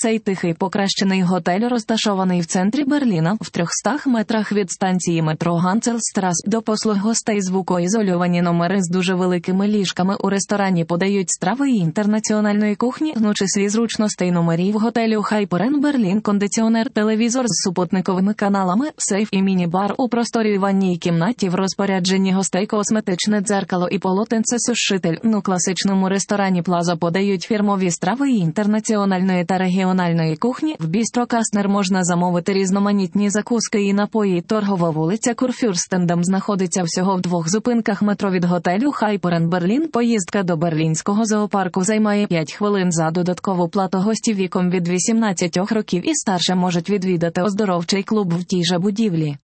Цей тихий покращений готель розташований в центрі Берліна, в 300 метрах від станції метро Ганцельстрас. До послуг гостей звукоізольовані номери з дуже великими ліжками. У ресторані подають страви інтернаціональної кухні, числі зручностей номерів готелю Хайперен Берлін, кондиціонер, телевізор з супутниковими каналами, сейф і міні-бар у просторій ванній кімнаті, в розпорядженні гостей косметичне дзеркало і полотенцесушитель. У класичному ресторані Плаза подають фірмові страви інтернаціональної та регіональної кухні. В бістро Кастнер можна замовити різноманітні закуски і напої. Торгова вулиця Курфюрстендам знаходиться всього в 2 зупинках метро від готелю Хайперен Берлін. Поїздка до берлінського зоопарку займає 5 хвилин. За додаткову плату гості віком від 18 років і старше можуть відвідати оздоровчий клуб в тій же будівлі.